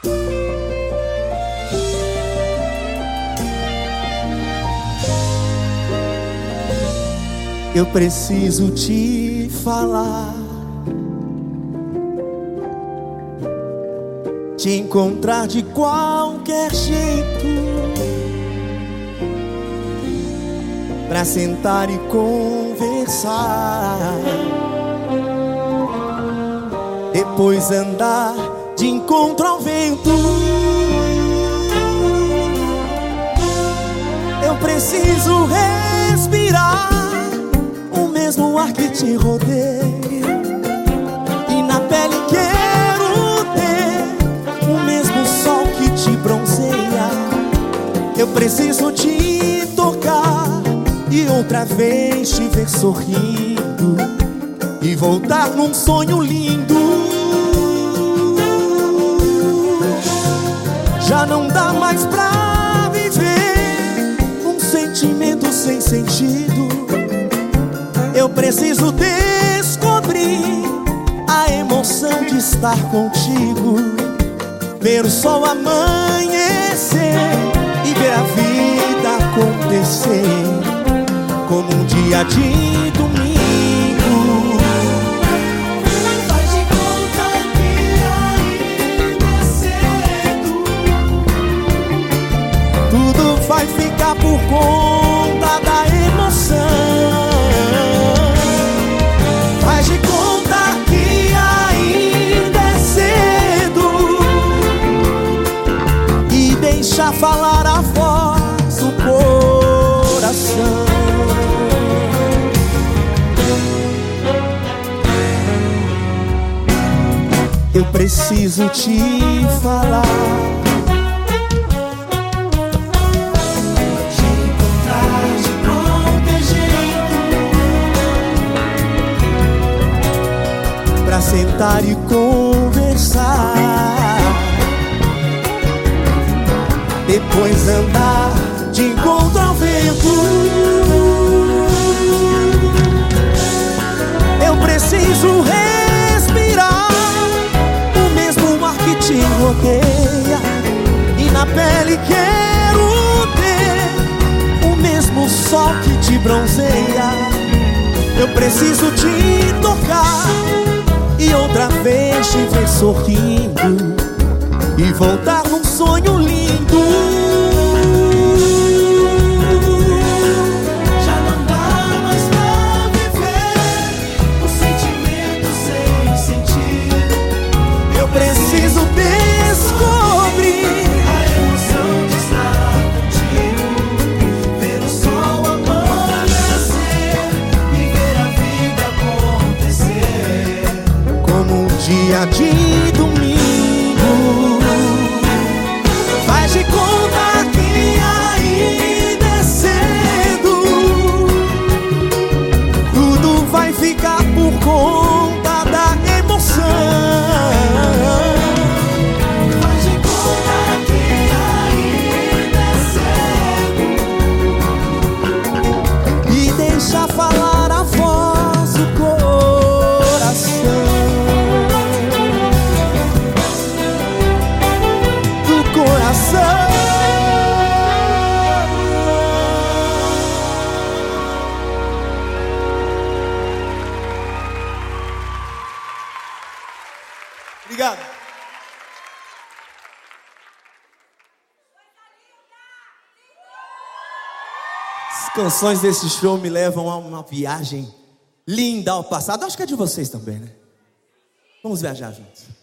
Eu preciso te falar, te encontrar de qualquer jeito, pra sentar e conversar, depois andar de encontro ao vento. Eu preciso respirar o mesmo ar que te rodeia, e na pele quero ter o mesmo sol que te bronzeia. Eu preciso te tocar e outra vez te ver sorrindo, e voltar num sonho lindo. Já não dá mais pra viver um sentimento sem sentido. Eu preciso descobrir a emoção de estar contigo, ver o sol amanhecer e ver a vida acontecer como um dia de domingo. Faz de conta que ainda é cedo. Tudo vai ficar por conta da emoção. Faz de conta que ainda é cedo e deixa falar a voz do coração. Eu preciso te falar, Te encontrar de qualquer jeito, pra sentar e conversar, depois andar de encontro ao vento. Eu preciso respirar o mesmo ar que te rodeia, e na pele quero ter o mesmo sol que te bronzeia. Eu preciso te tocar e outra vez te ver sorrindo, e voltar num sonho lindo. já não dá mais pra viver um sentimento sem sentido. Eu preciso descobrir A emoção de estar contigo, ver o sol amanhecer e ver a vida acontecer. como um dia de domingo. Faz de conta que ainda é cedo, tudo vai ficar por conta da emoção. Faz de conta que ainda é cedo, E deixa falar a voz do coração. Do coração. Obrigado. As canções desse show me levam a uma viagem linda ao passado. Acho que é de vocês também, né? Vamos viajar juntos.